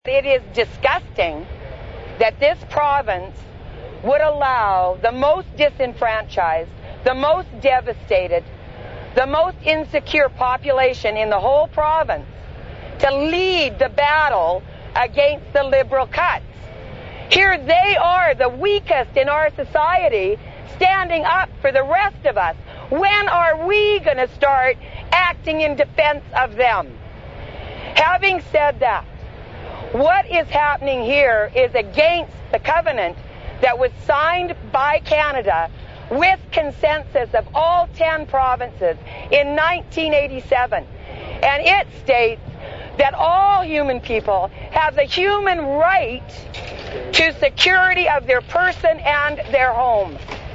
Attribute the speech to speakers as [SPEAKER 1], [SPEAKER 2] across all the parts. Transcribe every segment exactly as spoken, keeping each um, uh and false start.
[SPEAKER 1] It is disgusting that this province would allow the most disenfranchised, the most devastated, the most insecure population in the whole province to lead the battle against the Liberal cuts. Here they are, the weakest in our society, standing up for the rest of us. When are we going to start acting in defense of them? Having said that, what is happening here is against the covenant that was signed by Canada with consensus of all ten provinces in nineteen eighty-seven. And it states that all human people have the human right to security of their person and their home.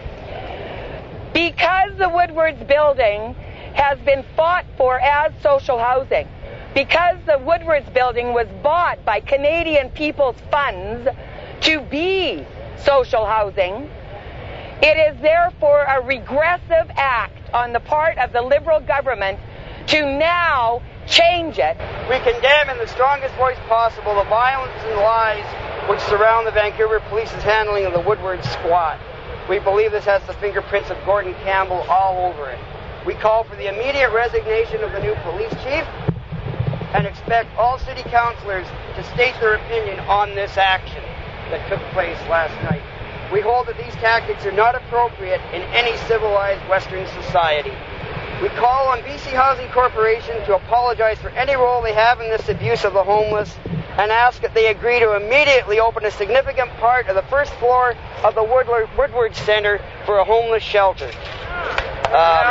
[SPEAKER 1] Because the Woodwards building has been fought for as social housing, because the Woodwards building was bought by Canadian People's Funds to be social housing, it is therefore a regressive act on the part of the Liberal government to now change it.
[SPEAKER 2] We condemn in the strongest voice possible the violence and lies which surround the Vancouver Police's handling of the Woodward squad. We believe this has the fingerprints of Gordon Campbell all over it. We call for the immediate resignation of the new police chief and expect all city councillors to state their opinion on this action that took place last night. We hold that these tactics are not appropriate in any civilized Western society. We call on B C Housing Corporation to apologize for any role they have in this abuse of the homeless and ask that they agree to immediately open a significant part of the first floor of the Woodward, Woodward Centre for a homeless shelter. Um,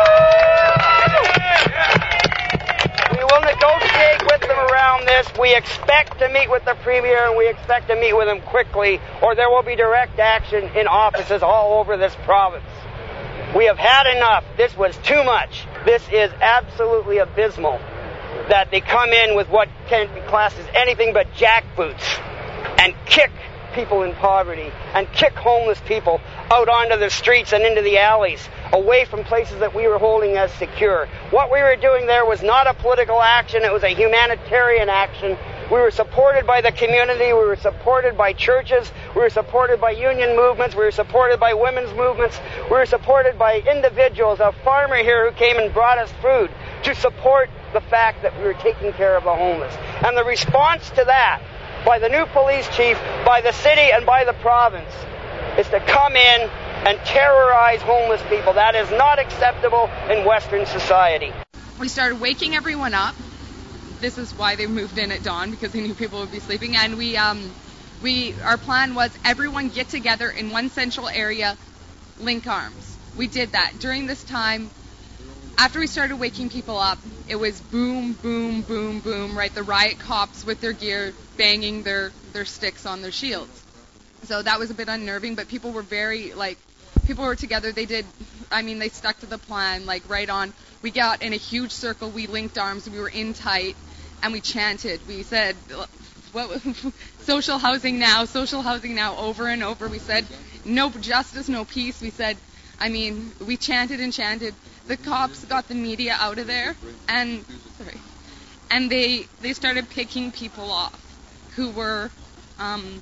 [SPEAKER 2] we will negotiate with them around this. We expect to meet with the Premier and we expect to meet with him quickly, or there will be direct action in offices all over this province. We have had enough. This was too much. This is absolutely abysmal that they come in with what can be classed as anything but jackboots and kick people in poverty and kick homeless people out onto the streets and into the alleys, away from places that we were holding as secure. What we were doing there was not a political action, it was a humanitarian action. We were supported by the community, we were supported by churches, we were supported by union movements, we were supported by women's movements, we were supported by individuals, a farmer here who came and brought us food to support the fact that we were taking care of the homeless. And the response to that, by the new police chief, by the city and by the province, is to come in and terrorize homeless people. That is not acceptable in Western society.
[SPEAKER 3] We started waking everyone up. This is why they moved in at dawn, because they knew people would be sleeping. And we, um, we, our plan was everyone get together in one central area, link arms. We did that. During this time, after we started waking people up, it was boom, boom, boom, boom, right? The riot cops with their gear banging their, their sticks on their shields. So that was a bit unnerving, but people were very, like, people were together. They did, I mean, they stuck to the plan, like, right on. We got in a huge circle. We linked arms. We were in tight, and we chanted. We said, what, social housing now, social housing now, over and over. We said, no justice, no peace. We said, I mean, we chanted and chanted. The cops got the media out of there, and sorry, and they they started picking people off who were um,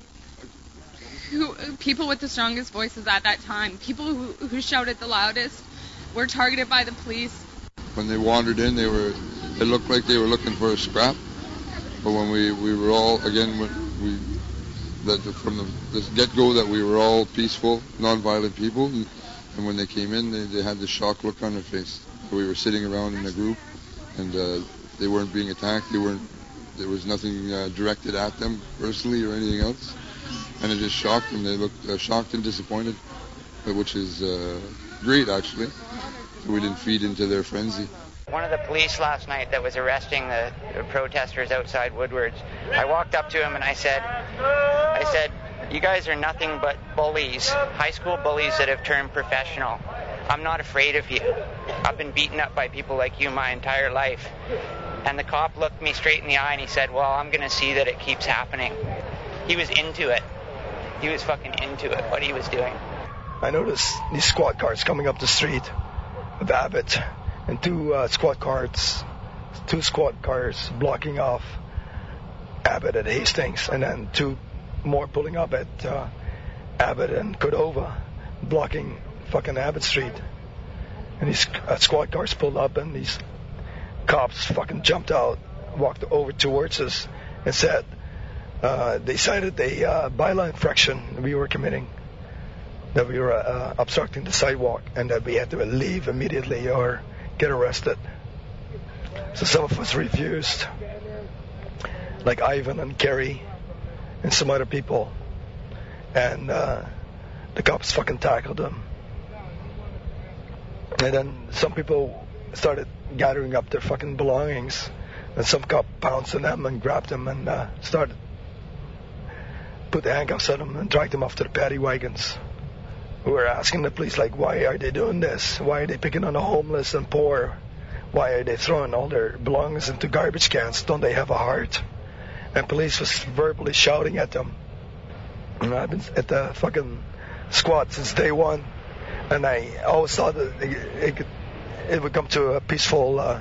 [SPEAKER 3] who people with the strongest voices at that time. People who, who shouted the loudest were targeted by the police.
[SPEAKER 4] When they wandered in, they were it looked like they were looking for a scrap. But when we, we were all again when we that from the, the get-go that we were all peaceful, non-violent people. And, And when they came in, they, they had this shocked look on their face. We were sitting around in a group, and uh, they weren't being attacked. They weren't. There was nothing uh, directed at them personally or anything else, and it just shocked them. They looked uh, shocked and disappointed, which is uh, great actually. We didn't feed into their frenzy.
[SPEAKER 5] One of the police last night that was arresting the, the protesters outside Woodwards, I walked up to him and I said, I said. You guys are nothing but bullies, high school bullies that have turned professional. I'm not afraid of you. I've been beaten up by people like you my entire life. And the cop looked me straight in the eye and he said, well, I'm going to see that it keeps happening. He was into it. He was fucking into it, what he was doing.
[SPEAKER 6] I noticed these squad cars coming up the street with Abbott and two uh, squad cars, two squad cars blocking off Abbott at Hastings, and then two more pulling up at uh, Abbott and Cordova, blocking fucking Abbott Street. And these uh, squad cars pulled up, and these cops fucking jumped out, walked over towards us, and said uh, they cited a uh, bylaw infraction we were committing, that we were uh, obstructing the sidewalk, and that we had to leave immediately or get arrested. So some of us refused, like Ivan and Kerry and some other people, and uh, the cops fucking tackled them. And then some people started gathering up their fucking belongings, and some cop pounced on them and grabbed them and uh, started put the handcuffs on them and dragged them off to the paddy wagons. We were asking the police, like, why are they doing this? Why are they picking on the homeless and poor? Why are they throwing all their belongings into garbage cans? Don't they have a heart? And police was verbally shouting at them. And I've been at the fucking squad since day one, and I always thought that it, it, could, it would come to a peaceful, uh,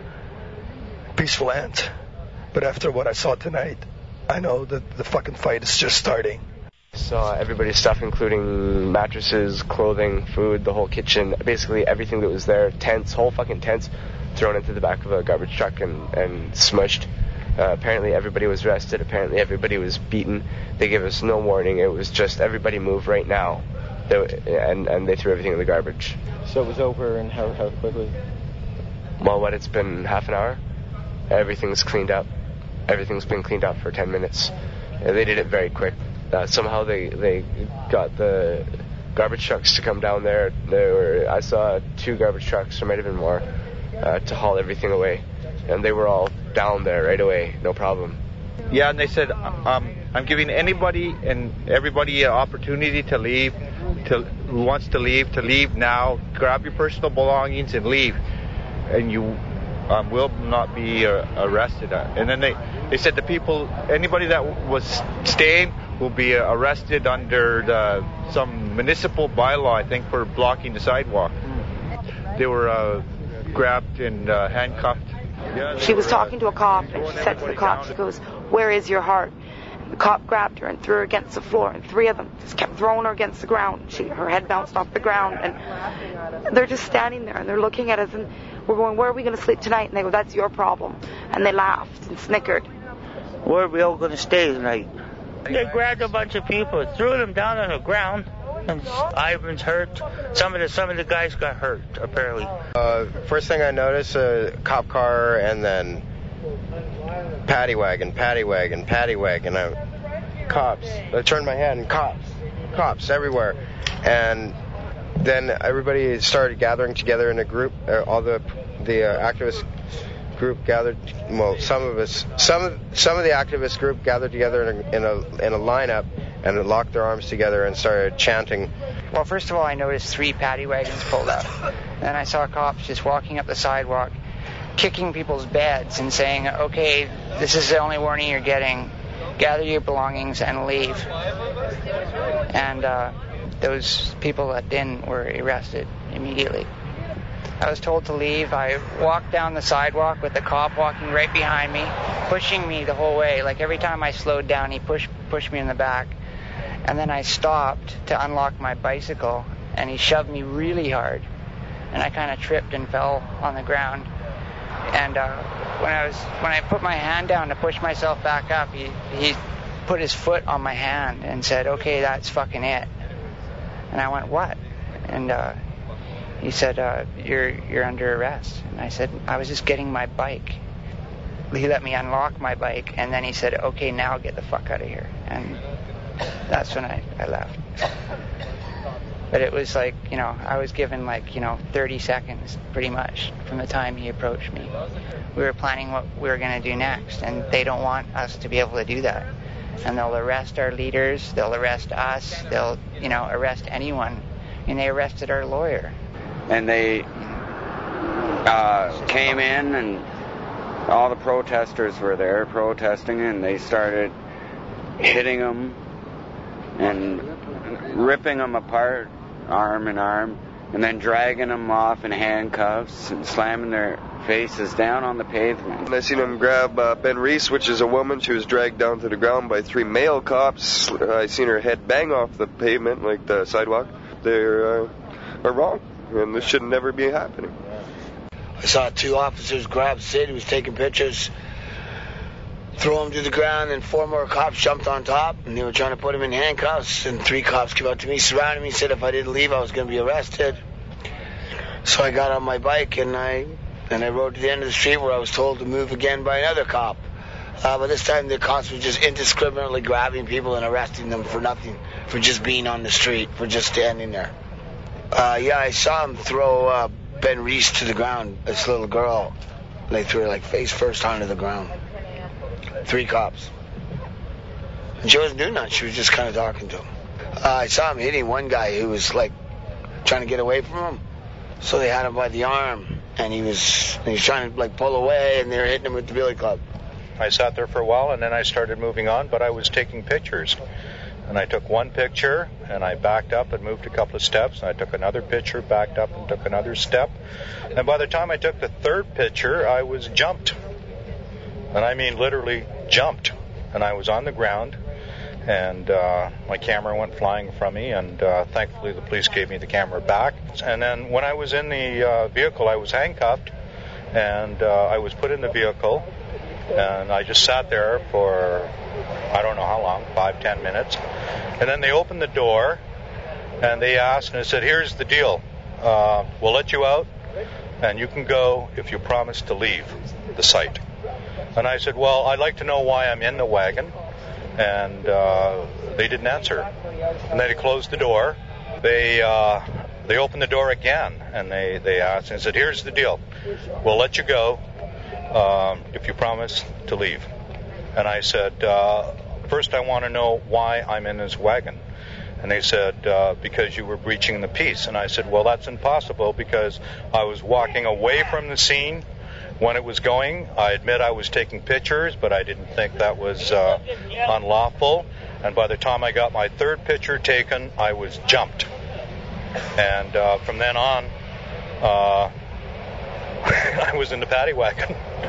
[SPEAKER 6] peaceful end. But after what I saw tonight, I know that the fucking fight is just starting.
[SPEAKER 7] Saw everybody's stuff, including mattresses, clothing, food, the whole kitchen, basically everything that was there, tents, whole fucking tents, thrown into the back of a garbage truck and, and smushed. Uh, apparently everybody was arrested. Apparently everybody was beaten. They gave us no warning. It was just everybody move right now. They, and, and they threw everything in the garbage.
[SPEAKER 8] So it was over and how, how quickly?
[SPEAKER 7] Well, what, it's been half an hour. Everything's cleaned up. Everything's been cleaned up for ten minutes. Uh, they did it very quick. Uh, somehow they, they got the garbage trucks to come down there. There were, I saw two garbage trucks, there might have been more, uh, to haul everything away. And they were all down there right away, no problem.
[SPEAKER 9] Yeah, and they said, um, I'm giving anybody and everybody an opportunity to leave, to, who wants to leave, to leave now. Grab your personal belongings and leave. And you um, will not be uh, arrested. And then they, they said the people, anybody that was staying will be uh, arrested under the, some municipal bylaw, I think, for blocking the sidewalk. They were uh, grabbed and uh, handcuffed. Yeah,
[SPEAKER 10] she was talking to a cop, and she said to the cop, she goes, "Where is your heart?" And the cop grabbed her and threw her against the floor, and three of them just kept throwing her against the ground. She, her head bounced off the ground, and they're just standing there, and they're looking at us, and we're going, "Where are we going to sleep tonight?" And they go, "That's your problem." And they laughed and snickered.
[SPEAKER 11] "Where are we all going to stay tonight?" They grabbed a bunch of people, threw them down on the ground, and Ivan's hurt. Some of the some of the guys got hurt, apparently.
[SPEAKER 12] Uh, first thing I noticed, a cop car, and then paddy wagon, paddy wagon, paddy wagon. I, cops. I turned my head, and cops, cops everywhere. And then everybody started gathering together in a group. Uh, all the the uh, activist group gathered. Well, some of us, some of some of the activist group gathered together in a in a, in a lineup and locked their arms together and started chanting.
[SPEAKER 5] Well, first of all, I noticed three paddy wagons pulled up. Then I saw cops just walking up the sidewalk, kicking people's beds and saying, "Okay, this is the only warning you're getting. Gather your belongings and leave." And uh, those people that didn't were arrested immediately. I was told to leave. I walked down the sidewalk with the cop walking right behind me, pushing me the whole way. Like every time I slowed down, he pushed pushed me in the back. And then I stopped to unlock my bicycle, and he shoved me really hard. And I kind of tripped and fell on the ground. And uh, when I was when I put my hand down to push myself back up, he he put his foot on my hand and said, "Okay, that's fucking it." And I went, "What?" And uh, he said, uh, "You're you're under arrest." And I said, "I was just getting my bike." He let me unlock my bike, and then he said, "Okay, now get the fuck out of here." And that's when I, I left. But it was like, you know, I was given like, you know, thirty seconds pretty much from the time he approached me. We were planning what we were going to do next, and they don't want us to be able to do that. And they'll arrest our leaders, they'll arrest us, they'll, you know, arrest anyone. And they arrested our lawyer.
[SPEAKER 2] And they uh, came in, and all the protesters were there protesting, and they started hitting them and ripping them apart, arm in arm, and then dragging them off in handcuffs and slamming their
[SPEAKER 13] faces down on the pavement.
[SPEAKER 14] And I seen him grab uh, Ben Reese, which is a woman. She was dragged down to the ground by three male cops. I seen her head bang off the pavement, like the sidewalk. They're uh, are wrong, and this should never be happening.
[SPEAKER 15] I saw two officers grab Sid, who was taking pictures, throw him to the ground, and four more cops jumped on top, and they were trying to put him in handcuffs, and three cops came up to me, surrounded me, said if I didn't leave, I was going to be arrested. So I got on my bike, and I and I rode to the end of the street where I was told to move again by another cop. Uh, but this time the cops were just indiscriminately grabbing people and arresting them for nothing, for just being on the street, for just standing there. Uh, yeah, I saw him throw uh, Ben Reese to the ground, this little girl. They threw her like face first onto the ground. Three cops. And she wasn't doing nothing. She was just kind of talking to him. Uh, I saw him hitting one guy who was like trying to get away from him. So they had him by the arm, and he was he was trying to like pull away, and they were hitting him with the billy club.
[SPEAKER 16] I sat there for a while, and then I started moving on, but I was taking pictures. And I took one picture, and I backed up and moved a couple of steps, and I took another picture, backed up and took another step. And by the time I took the third picture, I was jumped. And I mean literally jumped. And I was on the ground, and uh, my camera went flying from me, and uh, thankfully the police gave me the camera back. And then when I was in the uh, vehicle, I was handcuffed, and uh, I was put in the vehicle, and I just sat there for I don't know how long, five, ten minutes. And then they opened the door, and they asked, and they said, here's the deal. Uh, we'll let you out, and you can go if you promise to leave the site. And I said, well, I'd like to know why I'm in the wagon. And uh, they didn't answer. And then they closed the door. They uh, they opened the door again, and they, they asked, and said, here's the deal. We'll let you go um, if you promise to leave. And I said, uh, first I want to know why I'm in this wagon. And they said, uh, because you were breaching the peace. And I said, well, that's impossible because I was walking away from the scene when it was going. I admit I was taking pictures, but I didn't think that was uh, unlawful. And by the time I got my third picture taken, I was jumped. And uh, from then on, uh, I was in the paddy wagon.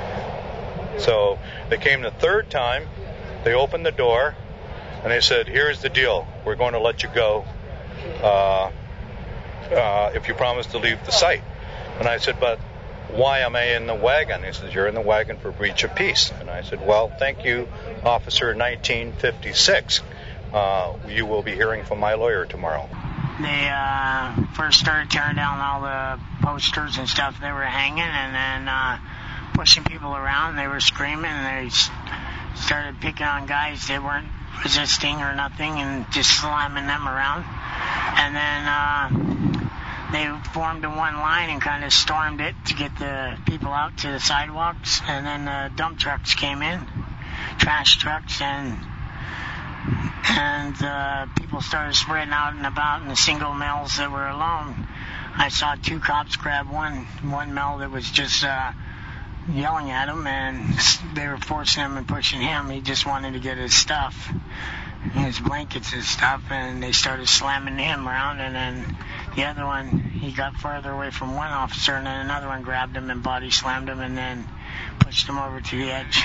[SPEAKER 16] So they came the third time, they opened the door, and they said, here's the deal. We're going to let you go uh, uh, if you promise to leave the site. And I said, but why am I in the wagon? He says, you're in the wagon for breach of peace. And I said, well, thank you, Officer nineteen fifty-six. Uh, you will be hearing from my lawyer tomorrow.
[SPEAKER 17] They uh, first started tearing down all the posters and stuff they were hanging, and then uh, pushing people around. They were screaming, and they started picking on guys that weren't resisting or nothing, and just slamming them around. And then uh, they formed in one line and kind of stormed it to get the people out to the sidewalks. And then the dump trucks came in, trash trucks, and and uh, people started spreading out and about in the single males that were alone. I saw two cops grab one one male that was just uh, yelling at him, and they were forcing him and pushing him. He just wanted to get his stuff, his blankets and stuff, and they started slamming him around. And then the other one, he got farther away from one officer, and then another one grabbed him and body slammed him and then pushed him over to the edge.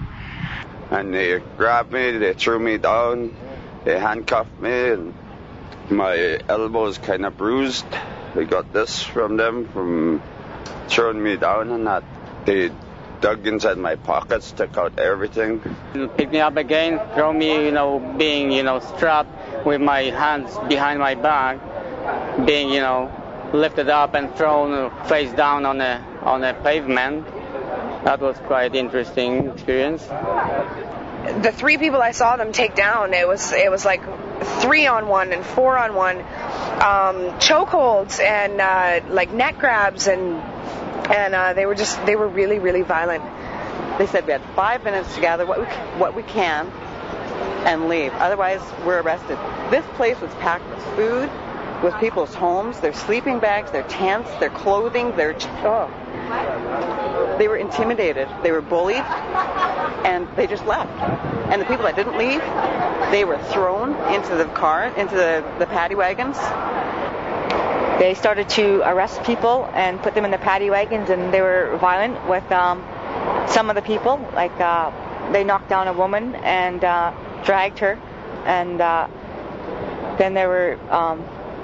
[SPEAKER 18] And they grabbed me, they threw me down, they handcuffed me, and my elbow is kind of bruised. I got this from them, from throwing me down and that. They dug inside my pockets, took out everything.
[SPEAKER 19] Pick me up again, throw me, you know, being, you know, strapped with my hands behind my back, being, you know, lifted up and thrown face down on a on a pavement. That was quite interesting experience.
[SPEAKER 20] The three people I saw them take down, it was it was like three on one and four on one, um, chokeholds and uh, like neck grabs, and and uh, they were just they were really really violent.
[SPEAKER 21] They said we had five minutes to gather what we what we can and leave. Otherwise, we're arrested. This place was packed with food, with people's homes, their sleeping bags, their tents, their clothing, their oh. They were intimidated, they were bullied, and they just left. And the people that didn't leave, they were thrown into the car, into the, the paddy wagons.
[SPEAKER 1] they started to arrest people and put them in the paddy wagons, and they were violent with um, some of the people. Like uh, they knocked down a woman and uh, dragged her, and uh, then they were. Um,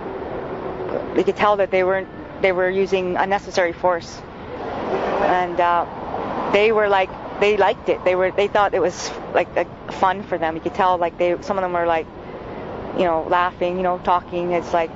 [SPEAKER 1] you could tell that they weren't. They were using unnecessary force, and uh, they were like. They liked it. They were. They thought it was like a fun for them. You could tell, like they. Some of them were like, you know, laughing, you know, talking. It's like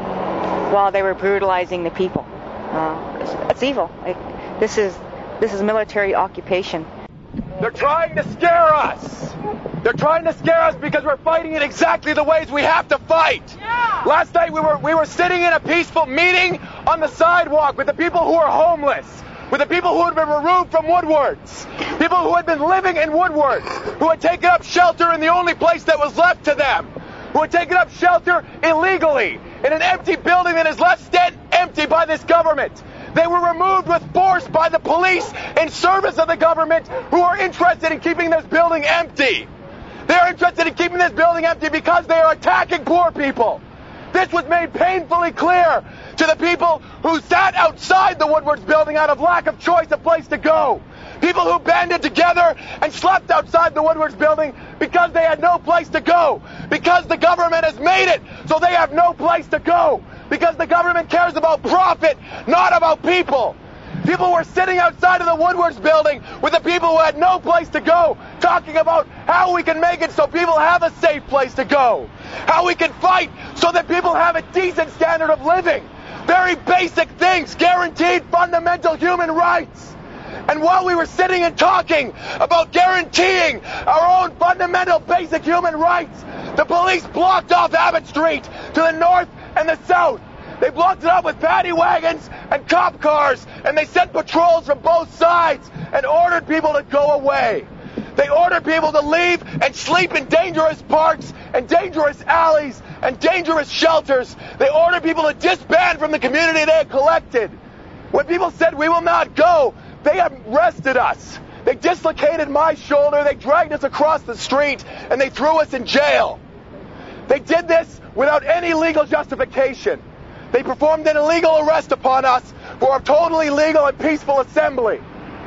[SPEAKER 1] while they were brutalizing the people. Uh, it's, it's evil. Like this is this is military occupation.
[SPEAKER 22] They're trying to scare us. They're trying to scare us because we're fighting it exactly the ways we have to fight. Yeah. Last night we were we were sitting in a peaceful meeting on the sidewalk with the people who are homeless. With the people who had been removed from Woodwards, people who had been living in Woodwards, who had taken up shelter in the only place that was left to them, who had taken up shelter illegally in an empty building that is left stand empty by this government. They were removed with force by the police in service of the government, who are interested in keeping this building empty. They are interested in keeping this building empty because they are attacking poor people. This was made painfully clear to the people who sat outside the Woodwards building out of lack of choice, a place to go. People who banded together and slept outside the Woodwards building because they had no place to go. Because the government has made it so they have no place to go. Because the government cares about profit, not about people. People were sitting outside of the Woodwards building with the people who had no place to go, talking about how we can make it so people have a safe place to go. How we can fight so that people have a decent standard of living. Very basic things, guaranteed fundamental human rights. And while we were sitting and talking about guaranteeing our own fundamental basic human rights, the police blocked off Abbott Street to the north and the south. They blocked it up with paddy wagons and cop cars, and they sent patrols from both sides and ordered people to go away. They ordered people to leave and sleep in dangerous parks and dangerous alleys and dangerous shelters. They ordered people to disband from the community they had collected. When people said we will not go, they arrested us. They dislocated my shoulder, they dragged us across the street, and they threw us in jail. They did this without any legal justification. They performed an illegal arrest upon us for a totally legal and peaceful assembly.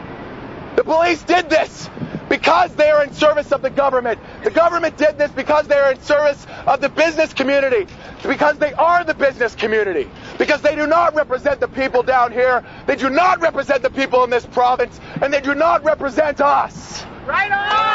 [SPEAKER 22] The police did this because they are in service of the government. The government did this because they are in service of the business community. Because they are the business community. Because they do not represent the people down here. They do not represent the people in this province. And they do not represent us.
[SPEAKER 23] Right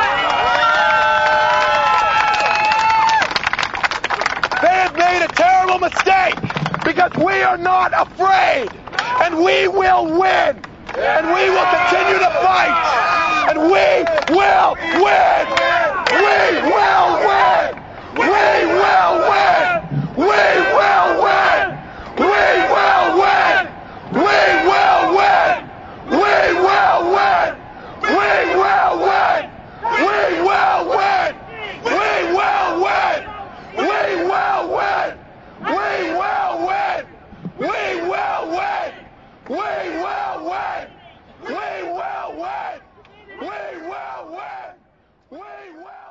[SPEAKER 23] on!
[SPEAKER 22] They have made a terrible mistake because we are not afraid. And we will win. And we will continue to fight. And we will win. We will win. We will win. We will win. We will win. We will win. We will win. We will win. We will win. We will win. We will win. We will win. We will win. We will win. We will win. We will win. We will.